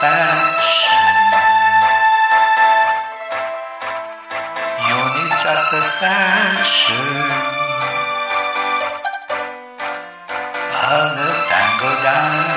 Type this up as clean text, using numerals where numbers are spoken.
passion. You need just a session of the tango dance.